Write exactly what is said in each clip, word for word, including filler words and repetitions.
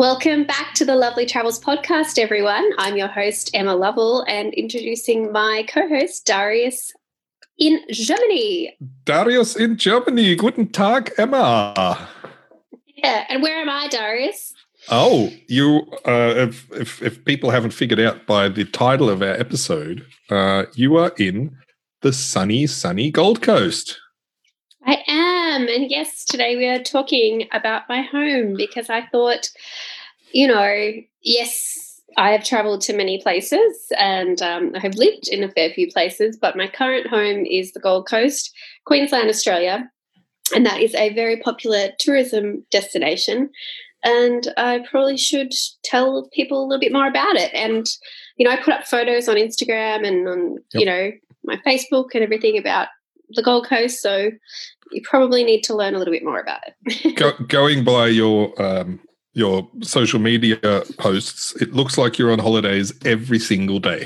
Welcome back to the Lovely Travels podcast, everyone. I'm your host, Emma Lovell, and introducing my co-host, Darius in Germany. Darius in Germany. Guten Tag, Emma. Yeah, and where am I, Darius? Oh, you. Uh, if, if if people haven't figured out by the title of our episode, uh, you are in the sunny, sunny Gold Coast. I am, and yes, today we are talking about my home because I thought, you know, yes, I have travelled to many places and um, I have lived in a fair few places, but my current home is the Gold Coast, Queensland, Australia, and that is a very popular tourism destination. And I probably should tell people a little bit more about it. And, you know, I put up photos on Instagram and on, yep. you know, my Facebook and everything about the Gold Coast, so you probably need to learn a little bit more about it. Go, going by your um, your social media posts, it looks like you're on holidays every single day.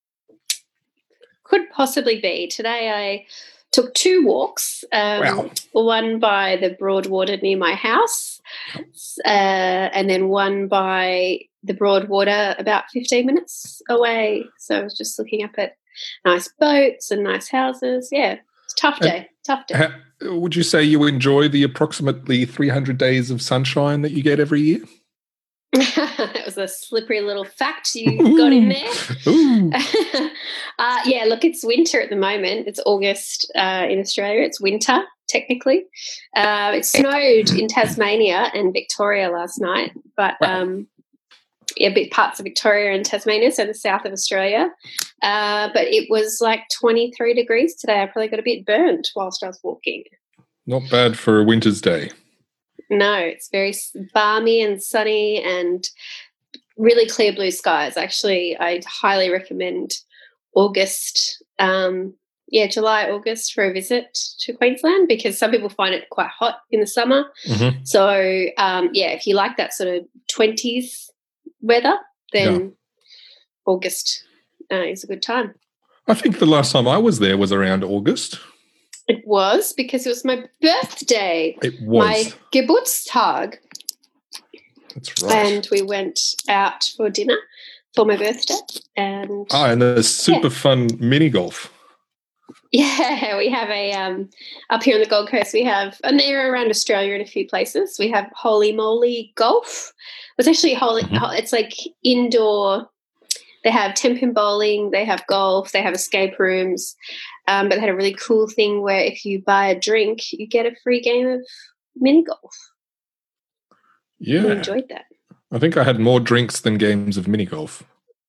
Could possibly be. Today I took two walks, um, wow. one by the Broadwater near my house, uh, and then one by the Broadwater about fifteen minutes away. So I was just looking up at nice boats and nice houses. Yeah. Tough day, and tough day. How, would you say you enjoy the approximately three hundred days of sunshine that you get every year? That was a slippery little fact you Ooh. got in there. uh, yeah, look, it's winter at the moment. It's August uh, in Australia. It's winter, technically. Uh, it snowed in Tasmania and Victoria last night, but wow. um, yeah, big parts of Victoria and Tasmania, so the south of Australia. Uh, but it was like twenty-three degrees today. I probably got a bit burnt whilst I was walking. Not bad for a winter's day. No, it's very balmy and sunny and really clear blue skies. Actually, I'd highly recommend August, um, yeah, July, August for a visit to Queensland because some people find it quite hot in the summer. Mm-hmm. So, um, yeah, if you like that sort of twenties weather, then yeah. August uh, is a good time. I think the last time I was there was around August. It was because it was my birthday. It was. My Geburtstag. That's right. And we went out for dinner for my birthday. And ah, and there's super yeah. fun mini golf. Yeah, we have a, um, up here on the Gold Coast, we have, and they're around Australia in a few places, we have Holy Moly Golf. It's actually holy, mm-hmm. it's like indoor. They have ten-pin bowling, they have golf, they have escape rooms, um, but they had a really cool thing where if you buy a drink, you get a free game of mini golf. Yeah. I enjoyed that. I think I had more drinks than games of mini golf.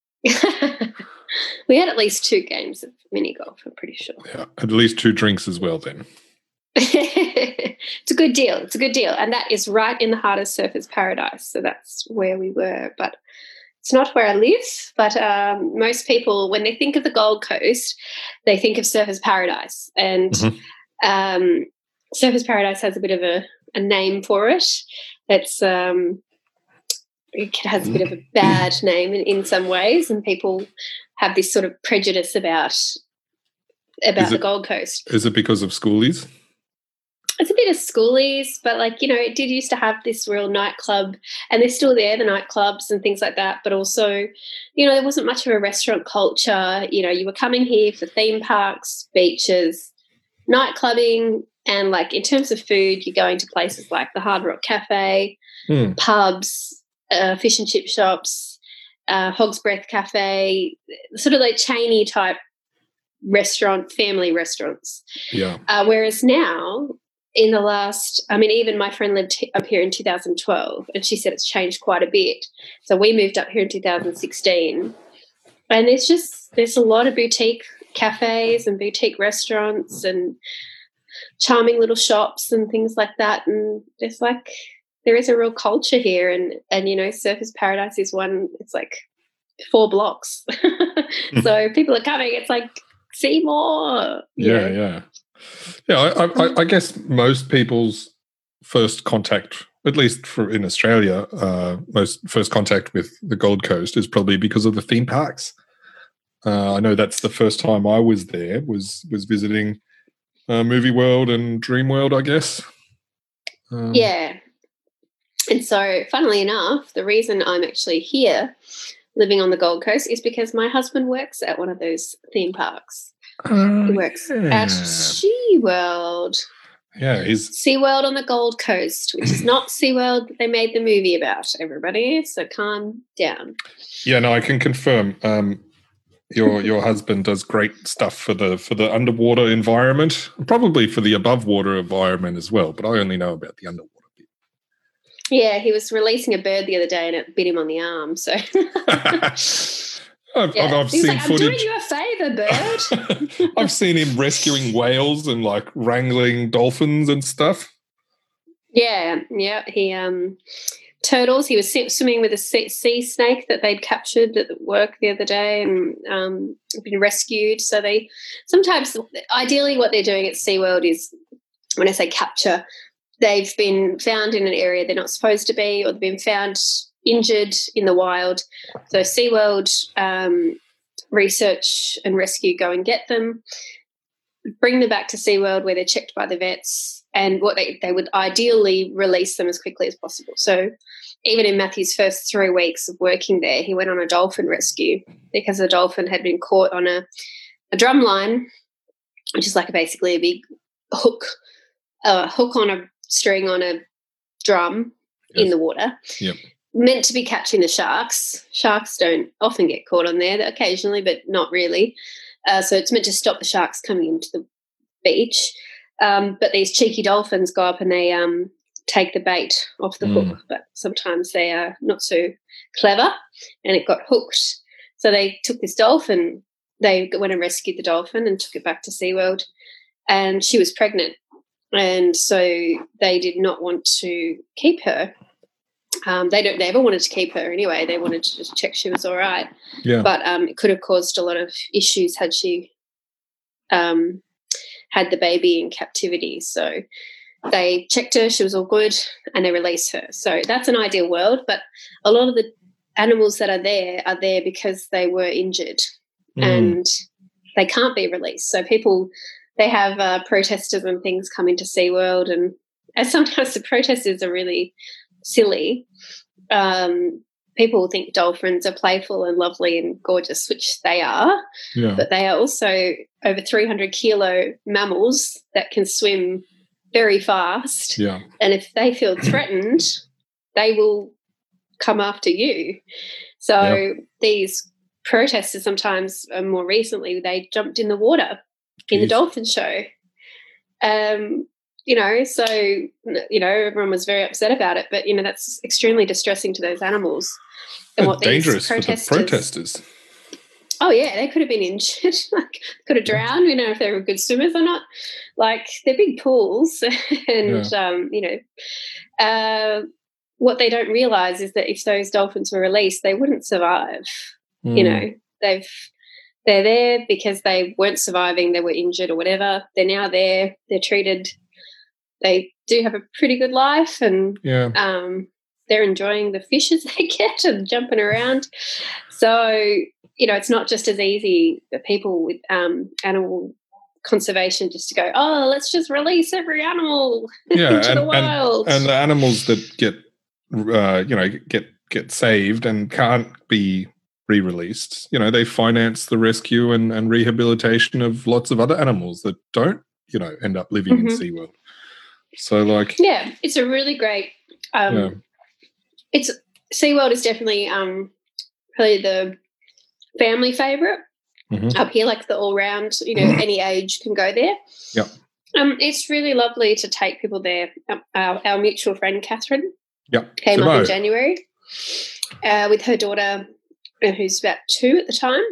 We had at least two games of mini golf, I'm pretty sure. Yeah, at least two drinks as well then. It's a good deal. It's a good deal. And that is right in the heart of Surfers Paradise. So that's where we were. But it's not where I live. But um, most people, when they think of the Gold Coast, they think of Surfers Paradise. And mm-hmm. um, Surfers Paradise has a bit of a, a name for it. It's um, it has a bit of a bad name in, in some ways, and people have this sort of prejudice about about it, the Gold Coast. Is it because of schoolies? It's a bit of schoolies, but, like, you know, it did used to have this real nightclub, and they're still there, the nightclubs and things like that, but also, you know, there wasn't much of a restaurant culture. You know, you were coming here for theme parks, beaches, nightclubbing, and, like, in terms of food, you're going to places like the Hard Rock Cafe, hmm. pubs, uh, fish and chip shops, uh, Hog's Breath Cafe, sort of like chainy type restaurant, family restaurants. Yeah. Uh, whereas now, in the last, I mean, even my friend lived t- up here in two thousand twelve, and she said it's changed quite a bit. So we moved up here in two thousand sixteen, and it's just, there's a lot of boutique cafes and boutique restaurants and charming little shops and things like that. And there's like, there is a real culture here, and, and you know, Surfers Paradise is one, it's like four blocks. So people are coming, it's like, see more. Yeah, know. yeah. Yeah, I, I, I guess most people's first contact, at least for in Australia, uh, most first contact with the Gold Coast is probably because of the theme parks. Uh, I know that's the first time I was there, was was visiting uh, Movie World and Dream World, I guess. Um, yeah. And so, funnily enough, the reason I'm actually here living on the Gold Coast is because my husband works at one of those theme parks. Uh, He works yeah. at SeaWorld. Yeah, he's SeaWorld on the Gold Coast, which is not SeaWorld that they made the movie about, everybody. So calm down. Yeah, no, I can confirm. Um, your your husband does great stuff for the for the underwater environment, probably for the above water environment as well. But I only know about the underwater bit. Yeah, he was releasing a bird the other day and it bit him on the arm. So I've, yeah. I've, I've He's seen like, I'm footage. doing you a favour, bird. I've seen him rescuing whales and like wrangling dolphins and stuff. Yeah, yeah. He um turtles. He was swimming with a sea, sea snake that they'd captured at work the other day and um, been rescued. So they sometimes, ideally, what they're doing at SeaWorld is, when I say capture, they've been found in an area they're not supposed to be, or they've been found injured in the wild. So SeaWorld um, research and rescue go and get them, bring them back to SeaWorld where they're checked by the vets, and what they, they would ideally release them as quickly as possible. So even in Matthew's first three weeks of working there, he went on a dolphin rescue because the dolphin had been caught on a, a drum line, which is like a, basically a big hook, a hook on a string on a drum yes. in the water. Yep. Meant to be catching the sharks. Sharks don't often get caught on there, occasionally, but not really. Uh, so it's meant to stop the sharks coming into the beach. Um, but these cheeky dolphins go up and they um, take the bait off the mm. hook, but sometimes they are not so clever, and it got hooked. So they took this dolphin, they went and rescued the dolphin and took it back to SeaWorld, and she was pregnant, and so they did not want to keep her. Um, they don't. They never wanted to keep her anyway. They wanted to just check she was all right. Yeah. But um, it could have caused a lot of issues had she um, had the baby in captivity. So they checked her, she was all good, and they released her. So that's an ideal world, but a lot of the animals that are there are there because they were injured mm. and they can't be released. So people, they have uh, protesters and things come into SeaWorld, and as sometimes the protesters are really silly. Um, people think dolphins are playful and lovely and gorgeous, which they are, yeah. but they are also over three hundred kilo mammals that can swim very fast. Yeah. And if they feel threatened, they will come after you. So yeah. these protesters sometimes, uh, more recently, they jumped in the water Jeez. in the dolphin show. Um, you know, so, you know, everyone was very upset about it, but, you know, that's extremely distressing to those animals. And what dangerous these protesters, for the protesters. Oh, yeah, they could have been injured, like could have drowned. We don't know if they were good swimmers or not. Like, they're big pools and, yeah. um, you know, uh, what they don't realise is that if those dolphins were released, they wouldn't survive. Mm. You know, they've they're there because they weren't surviving, they were injured or whatever. They're now there, they're treated. They do have a pretty good life, and yeah. um, they're enjoying the fishes they get and jumping around. So, you know, it's not just as easy for people with um, animal conservation just to go, oh, let's just release every animal yeah, into and, the wild. And, and the animals that get, uh, you know, get get saved and can't be re-released, you know, they finance the rescue and, and rehabilitation of lots of other animals that don't, you know, end up living mm-hmm. in SeaWorld. So, like, yeah, it's a really great. Um, yeah. It's SeaWorld is definitely um, probably the family favourite mm-hmm. up here. Like the all round, you know, any age can go there. Yeah, um, it's really lovely to take people there. Um, our, our mutual friend Catherine, yeah, came Simone. up in January uh, with her daughter, uh, who's about two at the time,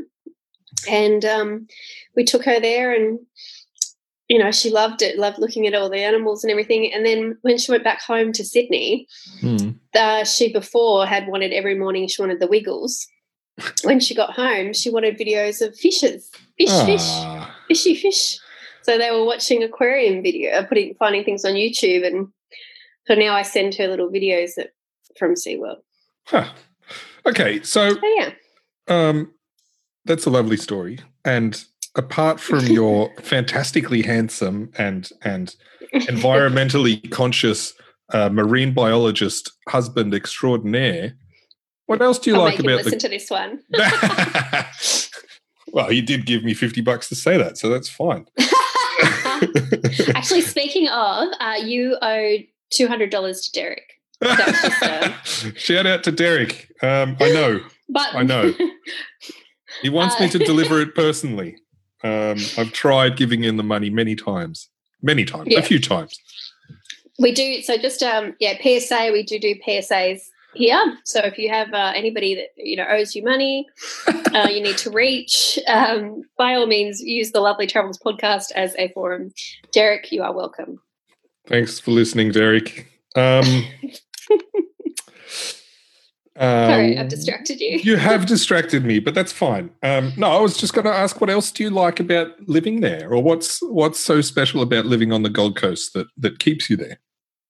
and um, we took her there and. You know, she loved it, loved looking at all the animals and everything. And then when she went back home to Sydney, mm. uh, she before had wanted every morning, she wanted the Wiggles. When she got home, she wanted videos of fishes, fish, ah. fish, fishy fish. So they were watching aquarium video, uh, putting finding things on YouTube. And so now I send her little videos that, from SeaWorld. Huh. Okay, so, so yeah. um, that's a lovely story. And apart from your fantastically handsome and and environmentally conscious uh, marine biologist, husband extraordinaire. What else do you I'll like make him about listen the? to this one. Well, you did give me fifty bucks to say that, so that's fine. Actually, speaking of, uh, you owe two hundred dollars to Derek. That's just, um... Shout out to Derek. Um, I know. But I know. He wants uh, me to deliver it personally. Um, I've tried giving him the money many times. Many times. Yeah. A few times. We do. So just, um, yeah, P S A, we do do P S As here. So if you have uh, anybody that, you know, owes you money, uh, you need to reach, um, by all means, use the Lovely Travels podcast as a forum. Derek, you are welcome. Thanks for listening, Derek. Um, Sorry, um, I've distracted you. You have distracted me, but that's fine. Um, no, I was just going to ask, what else do you like about living there, or what's what's so special about living on the Gold Coast that that keeps you there?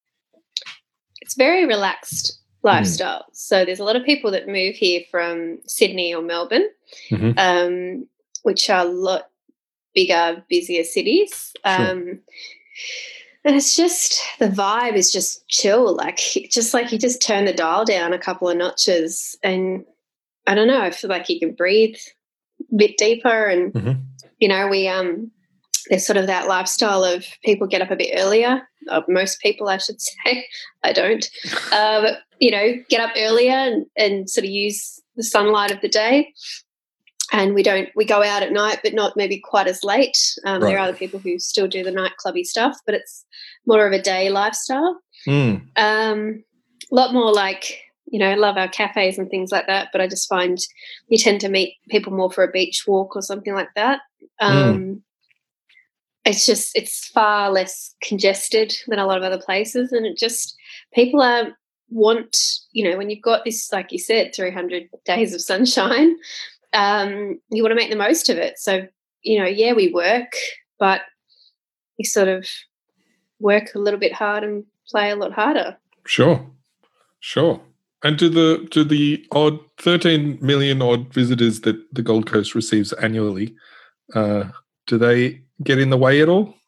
It's very relaxed lifestyle. Mm. So there's a lot of people that move here from Sydney or Melbourne, mm-hmm. um, which are a lot bigger, busier cities. Sure. Um, and it's just, the vibe is just chill. Like, just like you just turn the dial down a couple of notches and I don't know, I feel like you can breathe a bit deeper. And, mm-hmm. you know, we, um, there's sort of that lifestyle of people get up a bit earlier. Uh, most people, I should say. I don't. Uh, but, you know, get up earlier and, and sort of use the sunlight of the day. And we don't, we go out at night, but not maybe quite as late. Um, right. There are other people who still do the nightclubby stuff, but it's more of a day lifestyle. Mm. Um, a lot more like, you know, I love our cafes and things like that, but I just find you tend to meet people more for a beach walk or something like that. Um, mm. It's just, it's far less congested than a lot of other places. And it just, people are, want, you know, when you've got this, like you said, three hundred days of sunshine, um, you want to make the most of it. So, you know, yeah, we work, but you sort of work a little bit hard and play a lot harder. Sure, sure. And do the do the odd thirteen million odd visitors that the Gold Coast receives annually, uh, do they get in the way at all?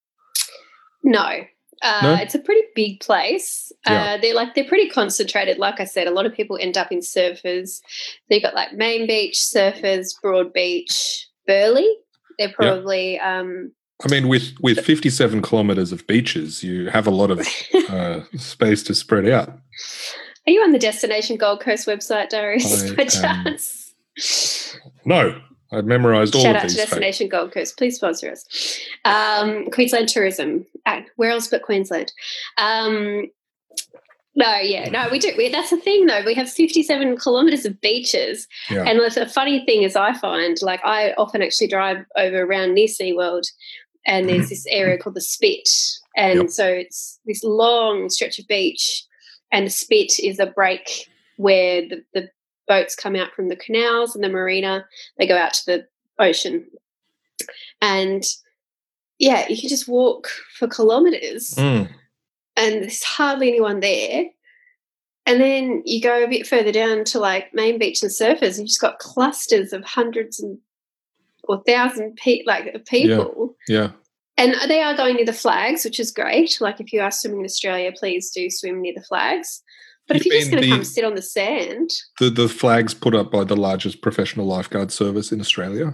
No. Uh, no? It's a pretty big place. Yeah. Uh, they're like they're pretty concentrated. Like I said, a lot of people end up in Surfers. So you've got like Main Beach, Surfers, Broadbeach, Burleigh. They're probably. Yeah. Um, I mean, with with fifty-seven kilometres of beaches, you have a lot of uh, space to spread out. Are you on the Destination Gold Coast website, Darius? By chance? No. I've memorised all Shout of out these. to Destination facts. Gold Coast. Please sponsor us. Um, Queensland Tourism. Uh, where else but Queensland? Um, no, yeah. No, we do. We, that's the thing, though. We have fifty-seven kilometres of beaches. Yeah. And the funny thing is I find, like, I often actually drive over around near SeaWorld and there's this area called the Spit. And yep. so it's this long stretch of beach and the Spit is a break where the, the boats come out from the canals and the marina, they go out to the ocean. And, yeah, you can just walk for kilometres mm. and there's hardly anyone there. And then you go a bit further down to, like, Main Beach and Surfers and you've just got clusters of hundreds and or thousand pe- like of people. Yeah, yeah. And they are going near the flags, which is great. Like, if you are swimming in Australia, please do swim near the flags. But you if you're just going to come sit on the sand. The the flags put up by the largest professional lifeguard service in Australia.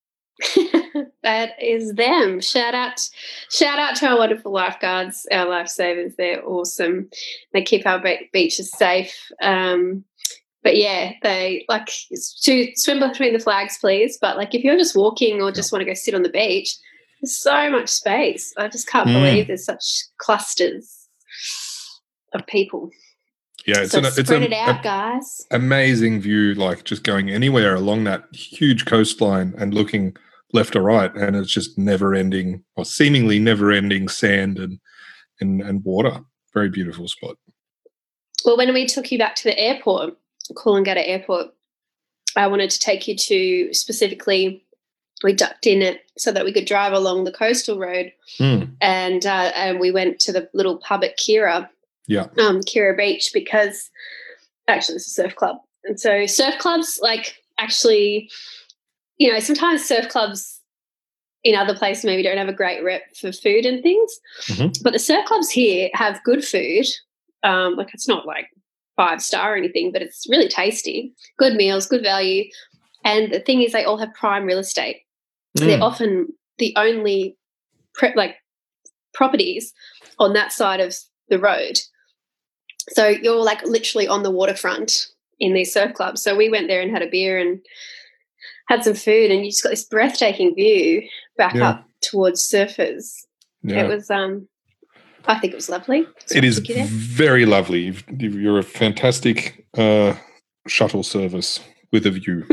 That is them. Shout out shout out to our wonderful lifeguards, our lifesavers. They're awesome. They keep our beaches safe. Um, but, yeah, they like to swim between the flags, please. But, like, if you're just walking or just yeah. want to go sit on the beach, there's so much space. I just can't mm. believe there's such clusters of people. Yeah, it's so an spread it's an, it out, a, guys. Amazing view, like just going anywhere along that huge coastline and looking left or right, and it's just never-ending or seemingly never-ending sand and and, and water. Very beautiful spot. Well, when we took you back to the airport, Coolangatta Airport, I wanted to take you to specifically. We ducked in it so that we could drive along the coastal road, mm. and uh, and we went to the little pub at Kira. Yeah. Um, Kira Beach, because actually it's a surf club. And so surf clubs, like, actually, you know, sometimes surf clubs in other places maybe don't have a great rep for food and things. Mm-hmm. But the surf clubs here have good food. Um, like it's not like five star or anything, but it's really tasty, good meals, good value. And the thing is they all have prime real estate. Mm. They're often the only pre- like properties on that side of the road. So you're like literally on the waterfront in these surf clubs. So we went there and had a beer and had some food, and you just got this breathtaking view back yeah. up towards surfers. Yeah. It was, um, I think it was lovely. So it is very lovely. You've, you're a fantastic uh, shuttle service with a view.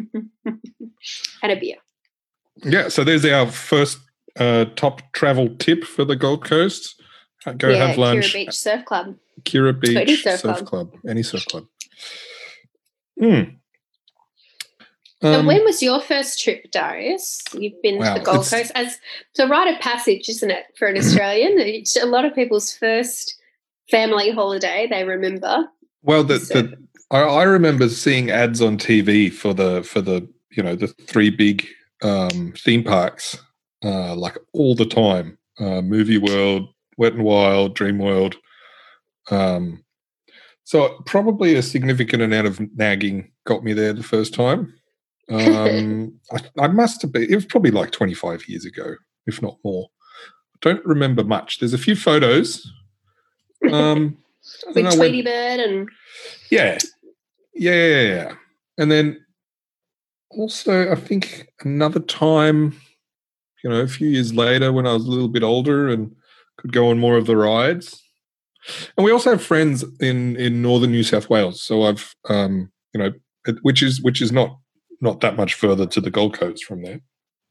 And a beer. Yeah, so there's our first uh, top travel tip for the Gold Coast. Go yeah, have lunch. Kira Beach Surf Club. Kira Beach any surf, surf club. club. Any surf club. Mm. So Um, when was your first trip, Darius? You've been wow, to the Gold Coast. As it's a rite of passage, isn't it, for an Australian? It's a lot of people's first family holiday they remember. Well, the, the I, I remember seeing ads on T V for the for the you know the three big um, theme parks uh, like all the time. Uh, Movie World, Wet and Wild, Dream World. Um, so probably a significant amount of nagging got me there the first time. Um, I, I must have been. It was probably like twenty-five years ago, if not more. Don't remember much. There's a few photos. Um, With Tweety Bird and yeah, yeah, yeah, yeah. And then also, I think another time, you know, a few years later, when I was a little bit older and could go on more of the rides. And we also have friends in in northern New South Wales. So I've, um, you know, which is which is not. not that much further to the Gold Coast from there.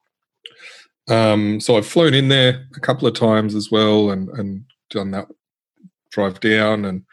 Um, so I've flown in there a couple of times as well and, and done that drive down and,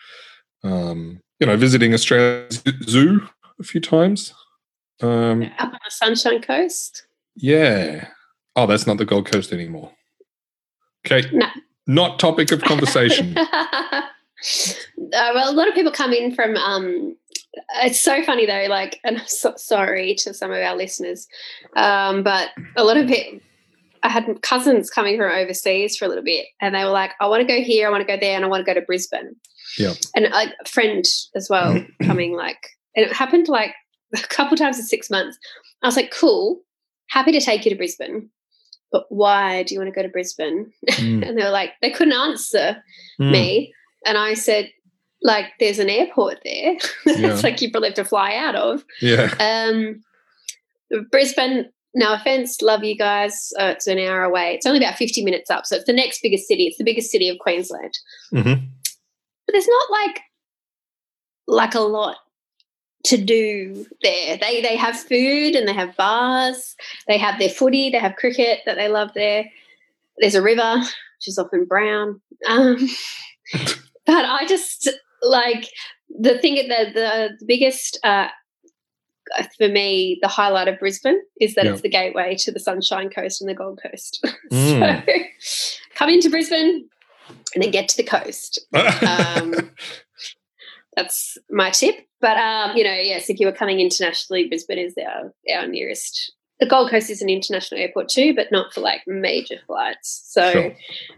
um, you know, visiting Australia's Zoo a few times. Um, Up on the Sunshine Coast? Yeah. Oh, that's not the Gold Coast anymore. Okay. No. Not topic of conversation. uh, well, a lot of people come in from um, it's so funny though, like, and I'm so sorry to some of our listeners, um, but a lot of it, I had cousins coming from overseas for a little bit and they were like, I want to go here, I want to go there, and I want to go to Brisbane. Yeah. And like, a friend as well coming like, and it happened like a couple times in six months. I was like, cool, happy to take you to Brisbane, but why do you want to go to Brisbane? Mm. And they were like, they couldn't answer mm. me. And I said, like, there's an airport there. Yeah. It's like you probably have to fly out of. Yeah. Um, Brisbane, no offense, love you guys. Uh, it's an hour away. It's only about fifty minutes up. So it's the next biggest city. It's the biggest city of Queensland. Mm-hmm. But there's not like, like a lot to do there. They they have food and they have bars. They have their footy. They have cricket that they love there. There's a river, which is often brown. Um, but I just like the thing that the, the biggest uh, for me, the highlight of Brisbane is that yep. it's the gateway to the Sunshine Coast and the Gold Coast. Mm. So come into Brisbane and then get to the coast. um, that's my tip. But, um, you know, yes, if you were coming internationally, Brisbane is our, our nearest. The Gold Coast is an international airport too, but not for, like, major flights. So, sure.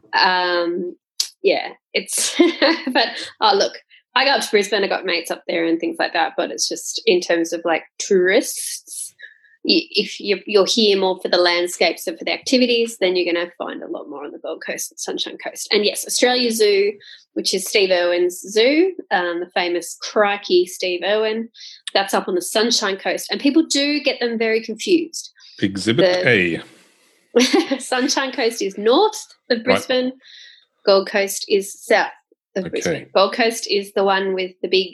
um, yeah, it's – but, oh, look, I go up to Brisbane, I got mates up there and things like that, but it's just in terms of, like, tourists, you, if you're, you're here more for the landscapes and for the activities, then you're going to find a lot more on the Gold Coast and Sunshine Coast. And, yes, Australia Zoo, which is Steve Irwin's zoo, um, the famous Crikey Steve Irwin, that's up on the Sunshine Coast. And people do get them very confused. Exhibit the, A. Sunshine Coast is north of Brisbane. Right. Gold Coast is south of okay. Brisbane. Gold Coast is the one with the big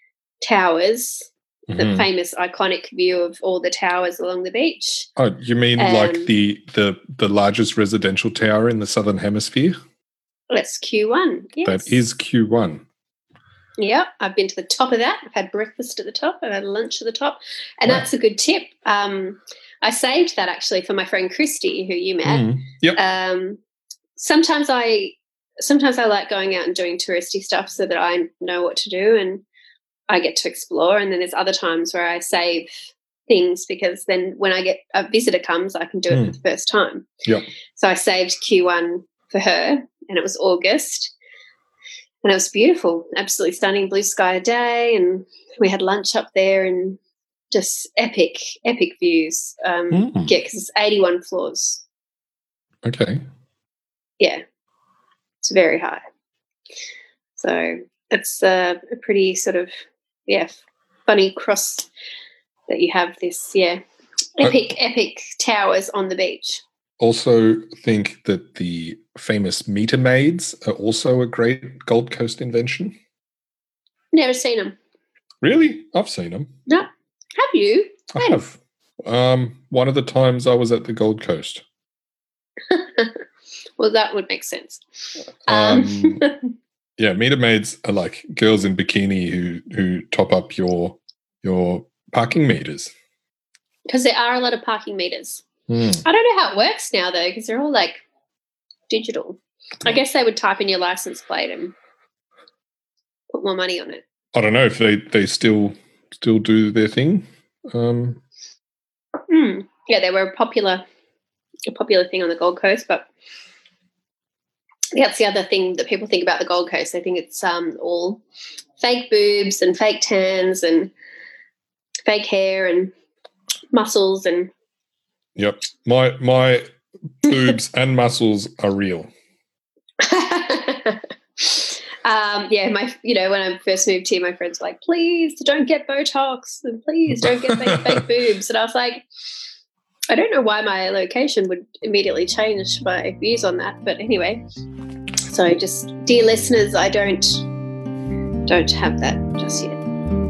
towers, mm-hmm. the famous iconic view of all the towers along the beach. Oh, you mean um, like the, the the largest residential tower in the Southern Hemisphere? That's Q one, yes. That is Q one. Yeah, I've been to the top of that. I've had breakfast at the top. I've had lunch at the top. And wow. that's a good tip. Um, I saved that actually for my friend Christy, who you met. Mm, yep. Um, sometimes I... Sometimes I like going out and doing touristy stuff so that I know what to do and I get to explore. And then there's other times where I save things, because then when I get a visitor comes, I can do it Mm. for the first time. Yep. So I saved Q one for her, and it was August, and it was beautiful, absolutely stunning, blue sky day, and we had lunch up there and just epic, epic views. Um, Mm. Yeah, because it's eighty-one floors. Okay. Yeah, it's very high. So it's uh, a pretty sort of, yeah, funny cross that you have this, yeah, epic, I epic towers on the beach. also think that the famous meter maids are also a great Gold Coast invention. Never seen them. Really? I've seen them. No. Have you? I have. Um, one of the times I was at the Gold Coast. Well, that would make sense. Um, Um, yeah, meter maids are like girls in bikini who who top up your your parking meters. because there are a lot of parking meters. Hmm. I don't know how it works now, though, because they're all like digital. I guess they would type in your license plate and put more money on it. I don't know if they, they still still do their thing. Um, Mm. Yeah, they were a popular, a popular thing on the Gold Coast, but that's the other thing that people think about the Gold Coast. They think it's um, all fake boobs and fake tans and fake hair and muscles and yep, my my boobs and muscles are real. um, yeah, my you know when I first moved here, my friends were like, "Please don't get Botox and please don't get fake, fake boobs." And I was like, I don't know why my location would immediately change my views on that, but anyway. So just, dear listeners, I don't don't have that just yet.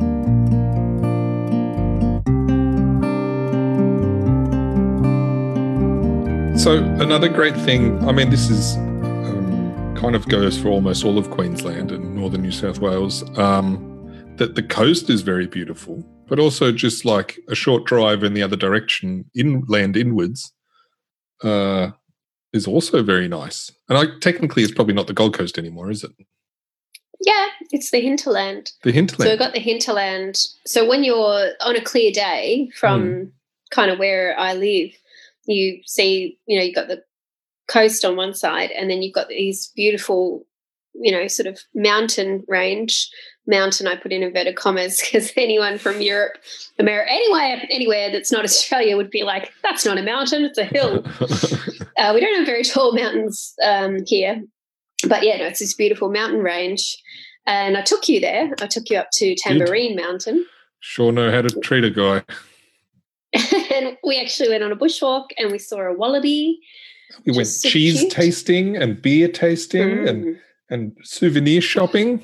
So another great thing, I mean, this is um, kind of goes for almost all of Queensland and northern New South Wales, um, that the coast is very beautiful, but also just like a short drive in the other direction, inland inwards, uh, is also very nice. And I technically it's probably not the Gold Coast anymore, is it? Yeah, it's the hinterland. The hinterland. So we've got the hinterland. So when you're on a clear day from mm. kind of where I live, you see, you know, you've got the coast on one side and then you've got these beautiful, you know, sort of mountain range. Mountain, I put in inverted commas because anyone from Europe, America, anywhere, anywhere that's not Australia would be like, that's not a mountain, it's a hill. uh, we don't have very tall mountains um, here. But, yeah, no, it's this beautiful mountain range. And I took you there. I took you up to Tamborine Did. Mountain. Sure know how to treat a guy. And we actually went on a bushwalk and we saw a wallaby. We went cheese cute. tasting and beer tasting mm. and, and souvenir shopping.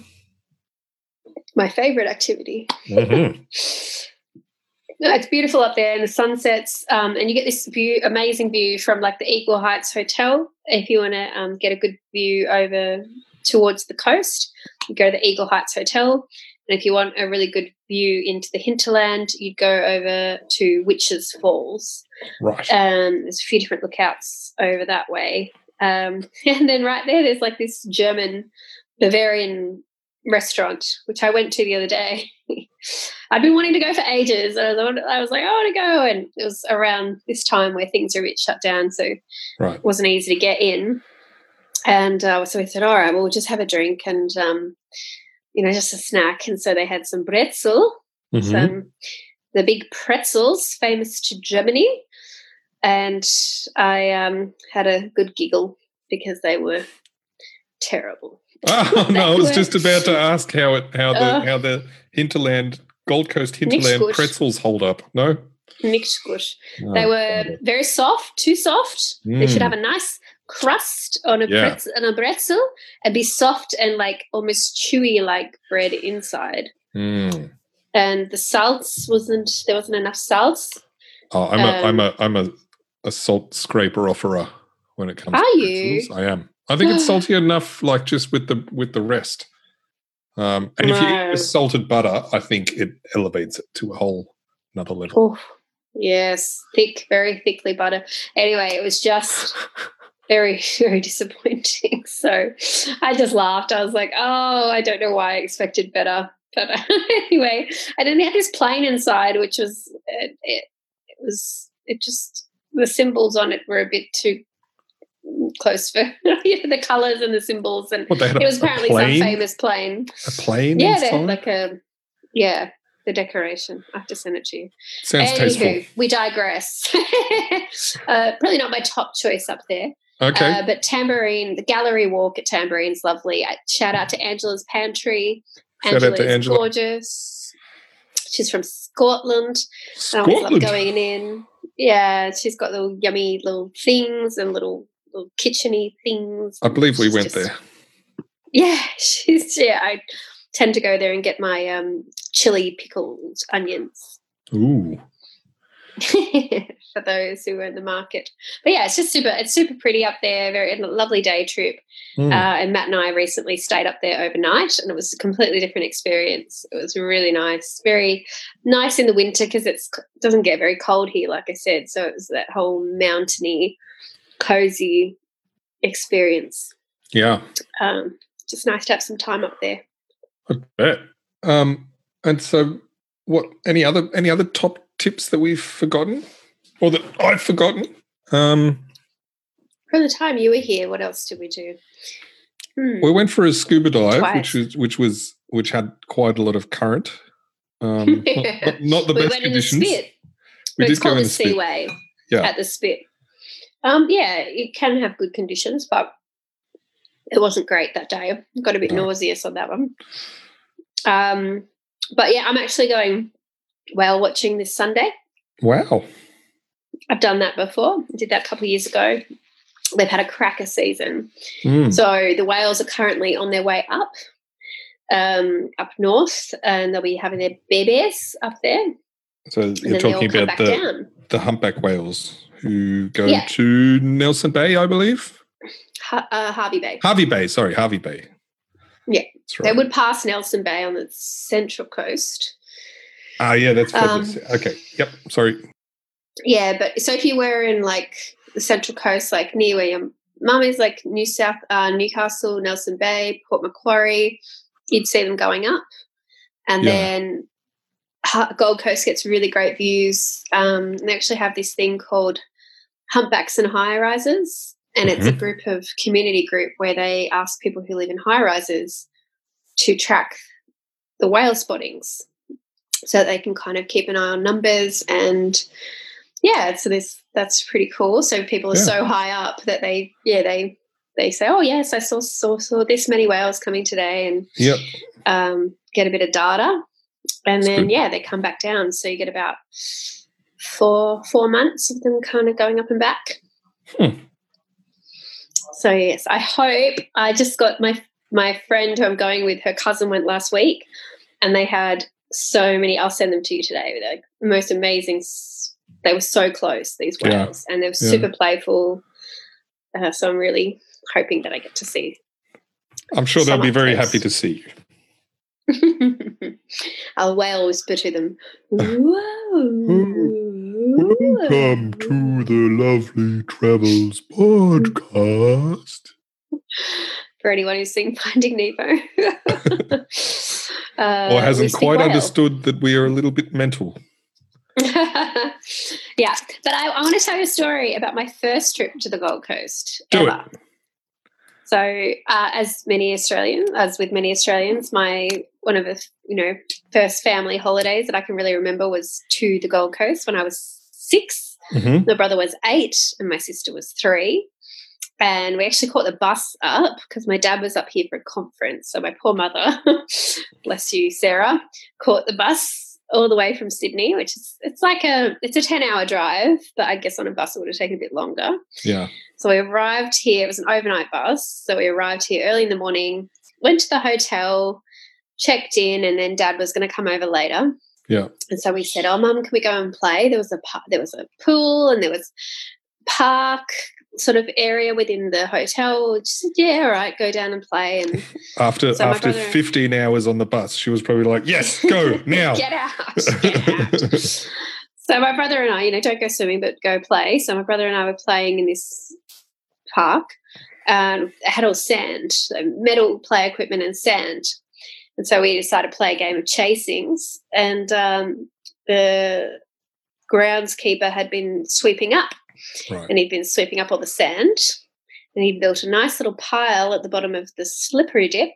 My favourite activity. Mm-hmm. No, it's beautiful up there, and the sunsets, um, and you get this view, amazing view from like the Eagle Heights Hotel. If you want to um, get a good view over towards the coast, you go to the Eagle Heights Hotel. And if you want a really good view into the hinterland, you'd go over to Witches Falls. Right. Um, there's a few different lookouts over that way. Um, and then right there, there's like this German Bavarian restaurant, which I went to the other day. I'd been wanting to go for ages. I was, I was like, I want to go. And it was around this time where things are a bit shut down, so right. it wasn't easy to get in. And uh, so we said, all right, well, we'll just have a drink and, um, you know, just a snack. And so they had some pretzel, mm-hmm. some the big pretzels famous to Germany. And I um, had a good giggle because they were terrible. Oh no! I was just about to ask how it how the uh, how the hinterland Gold Coast hinterland pretzels hold up. No, nicht gut. Oh, they were God. very soft, too soft. Mm. They should have a nice crust on a yeah. pretzel, on a pretzel, and be soft and like almost chewy like bread inside. Mm. And the salts wasn't there wasn't enough salts. Oh, I'm um, a I'm a I'm a, a salt scraper offerer when it comes. Are to you? I am. I think it's salty enough, like just with the with the rest. Um, and no. if you eat with salted butter, I think it elevates it to a whole another level. Oh, yes, thick, very thickly butter. Anyway, it was just very, very disappointing. So I just laughed. I was like, oh, I don't know why I expected better. But anyway, and then they had this plane inside, which was it, it, it was it just the symbols on it were a bit too close for you know, the colours and the symbols, and What, they had a, it was apparently some plane? famous plane. A plane? Yeah, inside? they had like a yeah. The decoration. I have to send it to you. Sounds Anywho, tasteful. we digress. uh, probably not my top choice up there. Okay. Uh, but Tambourine, the gallery walk at Tamborine's lovely. I, shout out to Angela's Pantry. Shout Angela out to is Angela. gorgeous. She's from Scotland. Scotland. I always love going in. Yeah, she's got little yummy little things and little little kitcheny things. I believe we She's went just, there. Yeah, she's yeah. I tend to go there and get my um, chili pickled onions. Ooh. For those who are in the market. But yeah, it's just super, it's super pretty up there, very lovely day trip. Mm. Uh, and Matt and I recently stayed up there overnight, and it was a completely different experience. It was really nice, very nice in the winter because it doesn't get very cold here, like I said. So it was that whole mountainy, cozy experience. Yeah. Um, just nice to have some time up there. I bet. Um, and so, what? Any other any other top tips that we've forgotten, or that I've forgotten? Um, From the time you were here, what else did we do? Hmm. We went for a scuba dive, Twice. which was which was which had quite a lot of current. Um, not, not, not the we best went conditions. In the Spit. We it's did go called in the the Spit. Seaway Yeah. at the Spit. Um, yeah, it can have good conditions, but it wasn't great that day. I got a bit No. nauseous on that one. Um, but yeah, I'm actually going whale watching this Sunday. Wow. I've done that before. I did that a couple of years ago. They've had a cracker season. Mm. So the whales are currently on their way up, um, up north, and they'll be having their babies up there. So And you're then they all talking come about back the down. the humpback whales who go Yeah. to Nelson Bay, I believe. Ha- uh, Harvey Bay. Harvey Bay, sorry, Harvey Bay. Yeah. That's right. They would pass Nelson Bay on the central coast. Ah, yeah, that's probably Um, okay. Yep, sorry. Yeah, but so if you were in like the central coast, like near where your mum is, like New South, uh, Newcastle, Nelson Bay, Port Macquarie, you'd see them going up, and Yeah. then Ha- Gold Coast gets really great views. Um, they actually have this thing called Humpbacks and High Rises, and it's a Mhm. group of community group where they ask people who live in high rises to track the whale spottings, so that they can kind of keep an eye on numbers. And yeah, so this that's pretty cool. So people are Yeah. so high up that they yeah they they say, oh yes, I saw saw, saw this many whales coming today, and Yep. um, get a bit of data, and That's then good. yeah they come back down. So you get about four four months of them kind of going up and back. Hmm. So yes, I hope. I just got my my friend who I'm going with. Her cousin went last week, and they had so many. I'll send them to you today. They're like the most amazing. s- They were so close, these Yeah. whales, and they were Yeah. super playful. Uh, so I'm really hoping that I get to see. I'm sure Some they'll be up very close. happy to see you. I'll whale whisper to them. Welcome to the Lovely Travels podcast. For anyone who's seen Finding Nemo. uh, Or we hasn't speak quite whale. understood that we are a little bit mental. Yeah, but I, I want to tell you a story about my first trip to the Gold Coast Do ever. So, uh, as many Australians, as with many Australians, my one of the you know first family holidays that I can really remember was to the Gold Coast when I was six. Mm-hmm. My brother was eight, and my sister was three. And we actually caught the bus up because my dad was up here for a conference. So my poor mother, bless you, Sarah, caught the bus all the way from Sydney, which is it's like a it's a ten hour drive, but I guess on a bus it would have taken a bit longer. Yeah. So we arrived here. It was an overnight bus. So we arrived here early in the morning, went to the hotel, checked in, and then Dad was going to come over later. Yeah. And so we said, "Oh, Mum, can we go and play?" There was a pa- there was a pool and there was park sort of area within the hotel. She said, "Yeah, all right, go down and play." And After So my after brother- fifteen hours on the bus, she was probably like, "Yes, go now." get out, get out. So my brother and I, you know, don't go swimming, but go play. So my brother and I were playing in this park. Um, it had all sand, so metal play equipment and sand. And so we decided to play a game of chasings. And um, the groundskeeper had been sweeping up, Right. and he'd been sweeping up all the sand, and he built a nice little pile at the bottom of the slippery dip.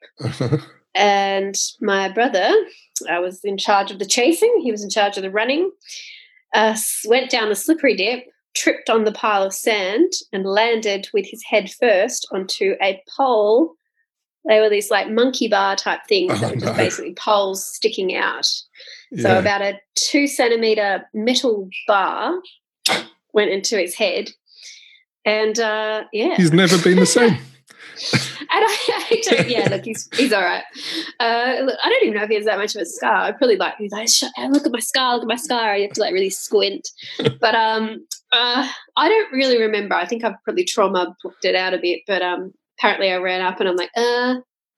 And my brother, I was in charge of the chasing. He was in charge of the running. Uh, went down the slippery dip, tripped on the pile of sand, and landed with his head first onto a pole. They were these like monkey bar type things Oh, that were just no. basically poles sticking out. So Yeah. about a two centimetre metal bar went into his head. And, uh, yeah. He's never been the same. And I, I don't, yeah, look, he's he's all right. Uh, look, I don't even know if he has that much of a scar. I probably like, he's like, "Shut- look at my scar, look at my scar. You have to like really squint. But um, uh, I don't really remember. I think I've probably trauma booked it out a bit. But um, apparently I ran up and I'm like, uh,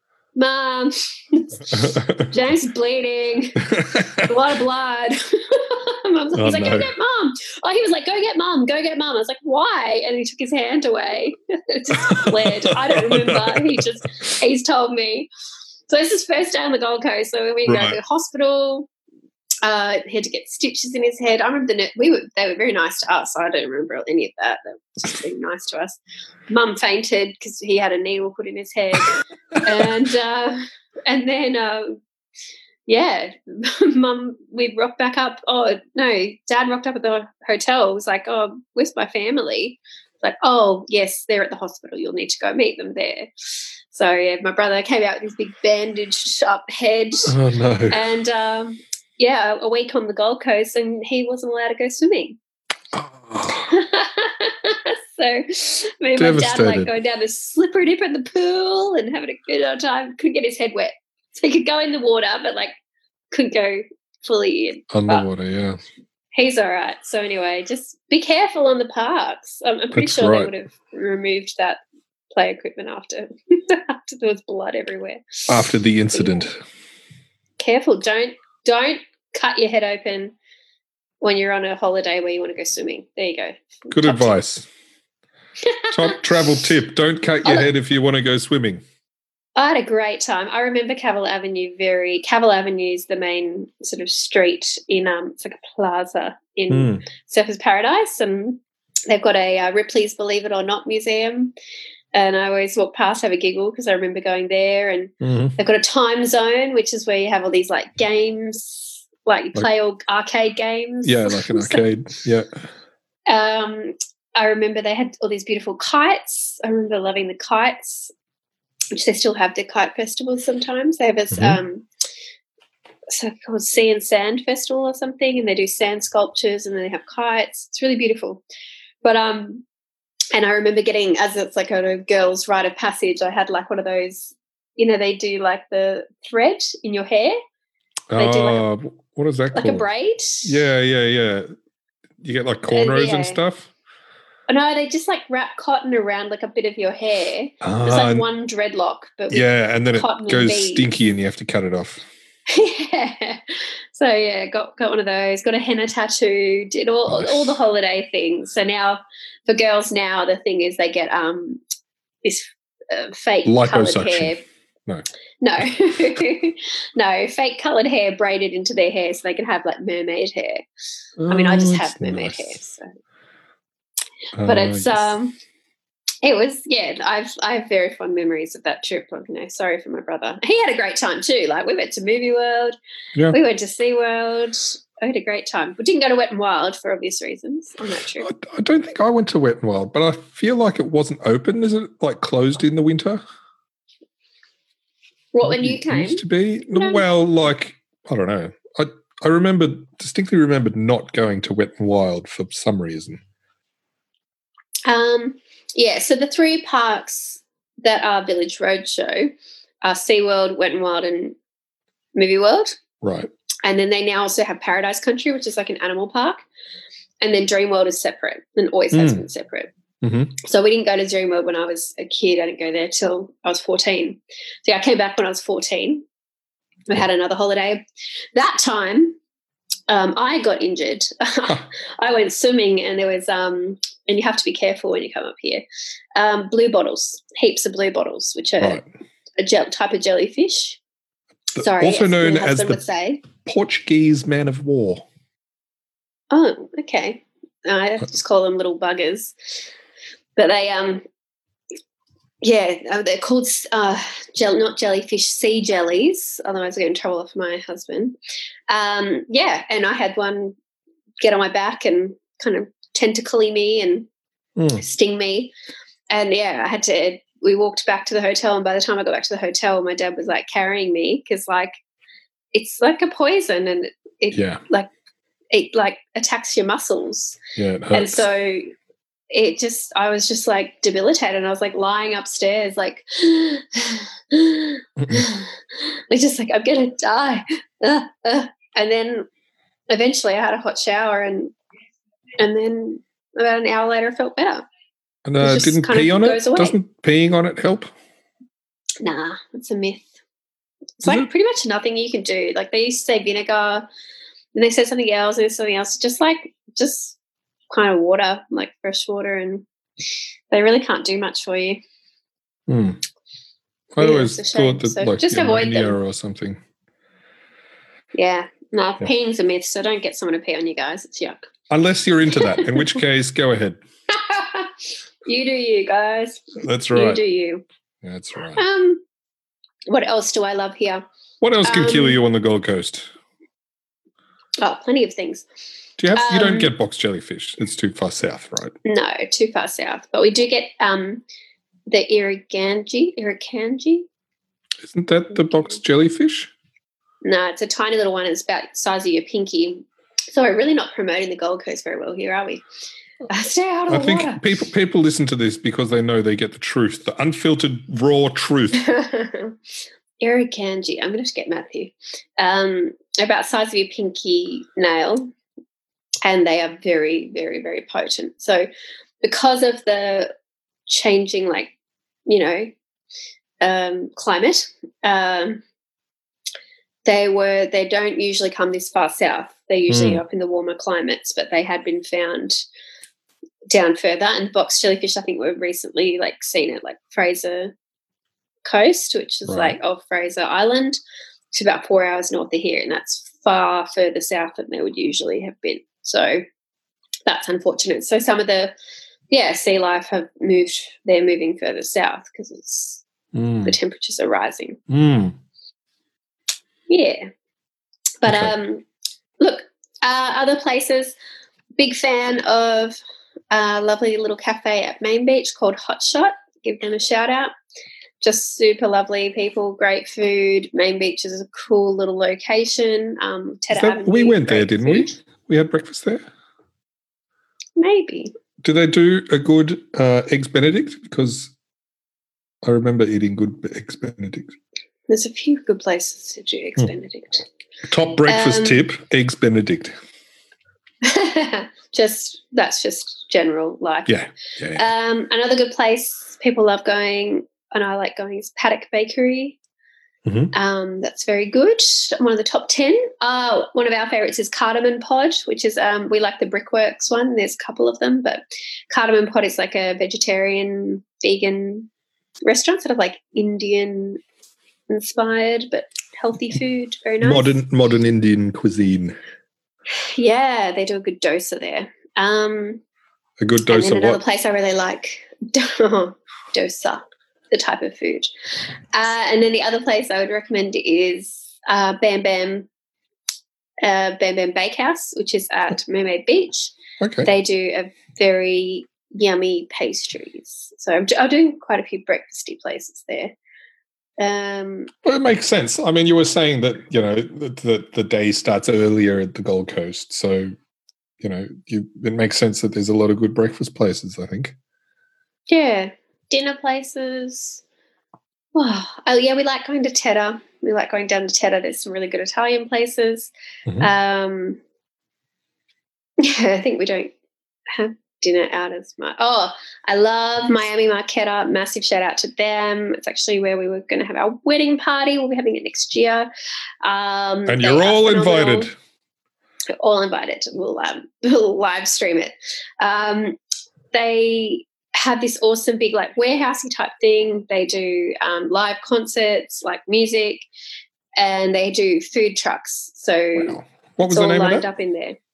Mom, James is bleeding, a lot of blood. Mum's like, Oh, he's like, no. go get Mum. Oh, he was like, go get Mum, go get Mum. I was like, why? And he took his hand away. It just bled. I don't remember. He just, he's told me. So this is first day on the Gold Coast. So we Right. go to the hospital. Uh, he had to get stitches in his head. I remember the we were they were very nice to us. I don't remember any of that. They were just being nice to us. Mum fainted because he had a needle put in his head, and uh, and then uh, yeah, Mum we rocked back up. Oh no, Dad rocked up at the hotel. It was like, oh, where's my family? It's like, oh yes, they're at the hospital. You'll need to go meet them there. So yeah, my brother came out with his big bandaged up head, Oh, no. and. Um, Yeah, a week on the Gold Coast, and he wasn't allowed to go swimming. Oh, So me and my dad Devastated. like going down the slippery dip in the pool and having a good old time. Couldn't get his head wet, so he could go in the water, but like couldn't go fully in. underwater, yeah. He's all right. So anyway, just be careful on the parks. I'm, I'm pretty That's sure right. they would have removed that play equipment after after there was blood everywhere. After the incident. Careful, don't don't cut your head open when you're on a holiday where you want to go swimming. There you go. Good Top advice. Top travel tip. Don't cut your Oh, head if you want to go swimming. I had a great time. I remember Cavill Avenue very Cavill Avenue is the main sort of street in um it's like a plaza in Mm. Surfers Paradise, and they've got a uh, Ripley's Believe It or Not museum. And I always walk past, have a giggle because I remember going there. And Mhm. they've got a time zone, which is where you have all these like games, like you Like- play all arcade games. Yeah, like an So, arcade. Yeah. um, I remember they had all these beautiful kites. I remember loving the kites, which they still have the kite festivals sometimes. They have a Mhm. um, so called Sea and Sand Festival or something, and they do sand sculptures and then they have kites. It's really beautiful. But um, and I remember getting, as it's like a girls' rite of passage, I had like one of those, you know, they do like the thread in your hair, They do like a- Uh, what is that like called? a braid. Yeah, yeah, yeah. You get like cornrows yeah. and stuff. Oh, no, they just like wrap cotton around like a bit of your hair. It's Ah, like and- one dreadlock, but with yeah, and then it cotton and goes beads. stinky and you have to cut it off. yeah. So yeah, got got one of those. Got a henna tattoo. Did all Nice. all the holiday things. So now for girls, now the thing is they get um this uh, fake coloured Liposuction. hair. No. No, no, fake coloured hair braided into their hair so they can have like mermaid hair. I mean, I just Oh, have it's mermaid nice. hair, so. But Oh, it's yes. um, it was yeah. I've I have very fond memories of that trip. Like, you know, sorry for my brother. He had a great time too. Like we went to Movie World, Yeah. we went to SeaWorld. I had a great time. We didn't go to Wet and Wild for obvious reasons on that trip. I, I don't think I went to Wet and Wild, but I feel like it wasn't open. Is it like closed in the winter? What when Maybe you it came? Used to be. No. Well, like I don't know. I I remember distinctly remembered not going to Wet and Wild for some reason. Um, yeah. So the three parks that are Village Roadshow are SeaWorld, Wet and Wild, and Movie World. Right. And then they now also have Paradise Country, which is like an animal park. And then Dreamworld is separate and always has Mm. been separate. Mm-hmm. So we didn't go to Dreamworld when I was a kid. I didn't go there till I was fourteen. So yeah, I came back when I was fourteen. We had another holiday. That time, um, I got injured. I went swimming and there was, um, and you have to be careful when you come up here, um, blue bottles, heaps of blue bottles, which are Right. a gel- type of jellyfish. Sorry, also as known my as husband the would say. Portuguese man of war. Oh, okay. I just call them little buggers. But they, um, yeah, they're called uh, gel, not jellyfish, sea jellies. Otherwise, I get in trouble for my husband. Um, yeah, and I had one get on my back and kind of tentacly me and mm. sting me. And, yeah, I had to – we walked back to the hotel, and by the time I got back to the hotel, my dad was, like, carrying me because, like, it's like a poison and it, yeah. like, it, like, attacks your muscles. Yeah, it hurts. And so – it just, I was just like debilitated. And I was like lying upstairs, like, like just like, I'm going to die. Uh, uh. And then eventually I had a hot shower and, and then about an hour later I felt better. And uh, didn't pee on it? Away. Doesn't peeing on it help? Nah, it's a myth. It's Is like it? pretty much nothing you can do. Like they used to say vinegar and they said something else and something else. Just like, just, kind of water, like fresh water, and they really can't do much for you. Mm. I yeah, always thought that so like just avoid them or something. Yeah, no, yeah. peeing's a myth, so don't get someone to pee on you guys. It's yuck. Unless you're into that, in which case, go ahead. You do you, guys. That's right. You do you. That's right. Um, what else do I love here? What else can um, kill you on the Gold Coast? Oh, plenty of things. Do you have? Um, you don't get box jellyfish. It's too far south, right? No, too far south. But we do get um, the irriganji. Irriganji. Isn't that the box jellyfish? No, it's a tiny little one. It's about the size of your pinky. So we're really not promoting the Gold Coast very well here, are we? Uh, stay out of I the think water. people people listen to this because they know they get the truth, the unfiltered, raw truth. Irriganji. I'm going to get Matthew. Um, about the size of your pinky nail. And they are very, very, very potent. So because of the changing, like, you know, um, climate, um, they were, they don't usually come this far south. They're usually mm. up in the warmer climates, but they had been found down further. And box jellyfish, I think we've recently, like, seen it, like, Fraser Coast, which is, right. like, off Fraser Island. It's about four hours north of here, and that's far further south than they would usually have been. So that's unfortunate. So some of the, yeah, sea life have moved, they're moving further south because it's mm. the temperatures are rising. Mm. Yeah. But okay. um, look, uh, other places, big fan of a lovely little cafe at Main Beach called Hot Shot. Give them a shout out. Just super lovely people, great food. Main Beach is a cool little location. Um, Tedder that, Avenue, we went there, didn't food. we? We had breakfast there. Maybe. Do they do a good uh, Eggs Benedict? Because I remember eating good Eggs Benedict. There's a few good places to do Eggs hmm. Benedict. Top breakfast um, tip, Eggs Benedict. just That's just general life. Yeah. yeah, yeah. Um, another good place people love going, and I like going, is Paddock Bakery. Mm-hmm. Um, that's very good. One of the top ten. Uh, one of our favourites is Cardamom Pod, which is um, we like the Brickworks one. There's a couple of them, but Cardamom Pod is like a vegetarian, vegan restaurant, sort of like Indian inspired, but healthy food. Very nice. Modern modern Indian cuisine. Yeah, they do a good dosa there. Um, a good dosa. And then another what? place I really like, dosa. The type of food. Uh, and then the other place I would recommend is uh, Bam Bam uh, Bam Bam Bakehouse, which is at Mermaid Beach. Okay. They do a very yummy pastries. So I'm, I'm doing quite a few breakfasty places there. Um, well, it makes sense. I mean, you were saying that, you know, the, the, the day starts earlier at the Gold Coast. So, you know, you, it makes sense that there's a lot of good breakfast places, I think. Yeah. Dinner places. Oh, oh, yeah, we like going to Tedder. We like going down to Tedder. There's some really good Italian places. Mm-hmm. Um, yeah, I think we don't have dinner out as much. Oh, I love Miami Marquetta. Massive shout out to them. It's actually where we were going to have our wedding party. We'll be having it next year. Um, and you're all invited. We're all invited. We'll, um, we'll live stream it. Um, they have this awesome big like warehousey type thing. They do um, live concerts, like music, and they do food trucks. So wow. What was it's the all name lined of that? up in there.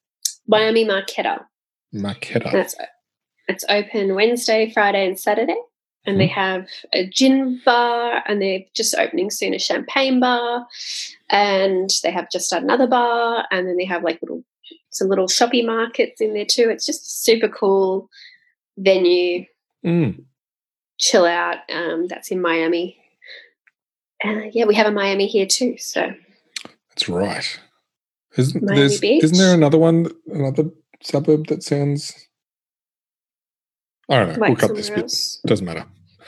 Miami Marquetta. Marquetta. That's it's open Wednesday, Friday, and Saturday. And mm-hmm. they have a gin bar, and they're just opening soon a champagne bar, and they have just another bar, and then they have like little some little shoppy markets in there too. It's just a super cool venue. Mm. Chill out. Um, that's in Miami. Uh, yeah, we have a Miami here too. So that's right. Isn't Miami Beach. Isn't there another one, another suburb that sounds? I don't know. Wait, we'll cut this else? bit. Doesn't matter.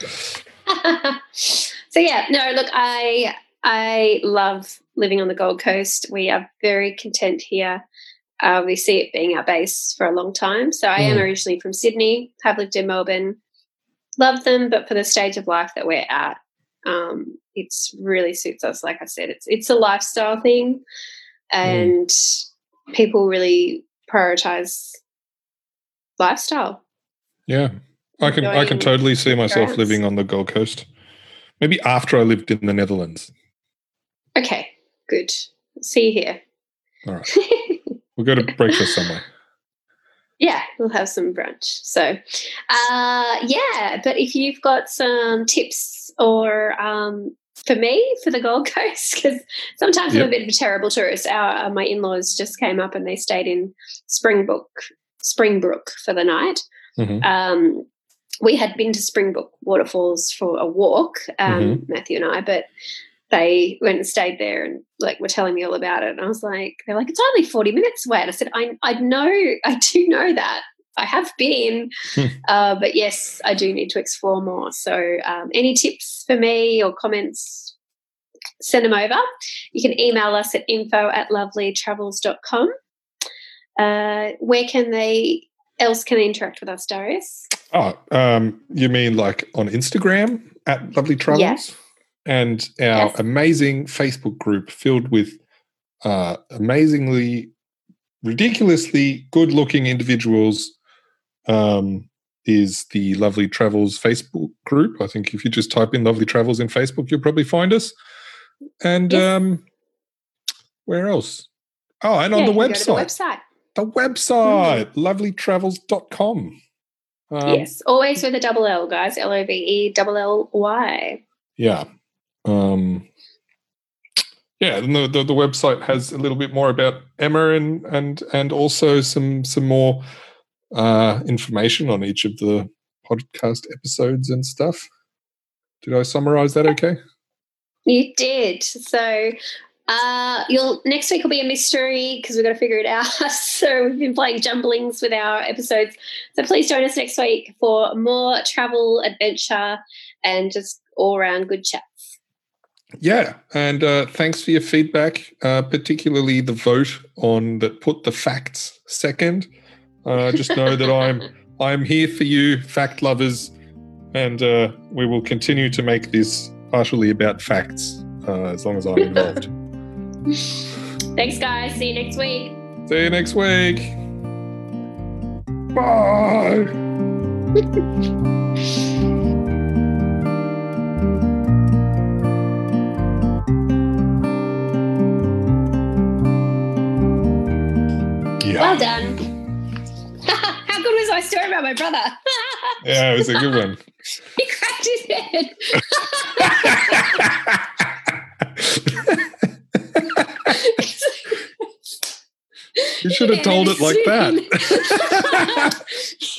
So yeah, no. Look, I I love living on the Gold Coast. We are very content here. Uh, we see it being our base for a long time. So I mm. am originally from Sydney. Have lived in Melbourne. Love them, but for the stage of life that we're at, um, it's really suits us. Like I said, it's it's a lifestyle thing, and mm. people really prioritize lifestyle. Yeah, I can I can totally see myself living on the Gold Coast. Maybe after I lived in the Netherlands. Okay, good. See you here. All right, we'll go to breakfast somewhere. Yeah, we'll have some brunch. So, uh, yeah, but if you've got some tips or um, for me, for the Gold Coast, because sometimes yep. I'm a bit of a terrible tourist. Our, uh, my in-laws just came up and they stayed in Springbrook, Springbrook for the night. Mm-hmm. Um, we had been to Springbrook Waterfalls for a walk, um, mm-hmm. Matthew and I, but they went and stayed there and like were telling me all about it. And I was like, they're like, it's only forty minutes away. And I said, I I know, I do know that. I have been. uh, but yes, I do need to explore more. So um, any tips for me or comments, send them over. You can email us at info at lovely travels dot com. Uh, where can they else can they interact with us, Darius? Oh, um, you mean like on Instagram at Lovely Travels? Yes. And our yes. amazing Facebook group filled with uh, amazingly, ridiculously good-looking individuals um, is the Lovely Travels Facebook group. I think if you just type in Lovely Travels in Facebook, you'll probably find us. And yes. um, where else? Oh, and yeah, on the you website. Go to the website. The website, mm-hmm. lovely travels dot com. Um, yes, always with a double L, guys. L O V E double L Y. Yeah. Um, yeah, and the, the the website has a little bit more about Emma and and and also some some more uh, information on each of the podcast episodes and stuff. Did I summarize that okay? You did. So uh, you'll next week will be a mystery because we've got to figure it out. So we've been playing jumblings with our episodes. So please join us next week for more travel, adventure, and just all around good chats. Yeah, and uh, thanks for your feedback, uh, particularly the vote on that put the facts second. Uh, just know that I'm I'm here for you, fact lovers, and uh, we will continue to make this partially about facts uh, as long as I'm involved. Thanks, guys. See you next week. See you next week. Bye. Well done. How good was my story about my brother? Yeah, it was a good one. He cracked his head. You should have yeah, told it like that.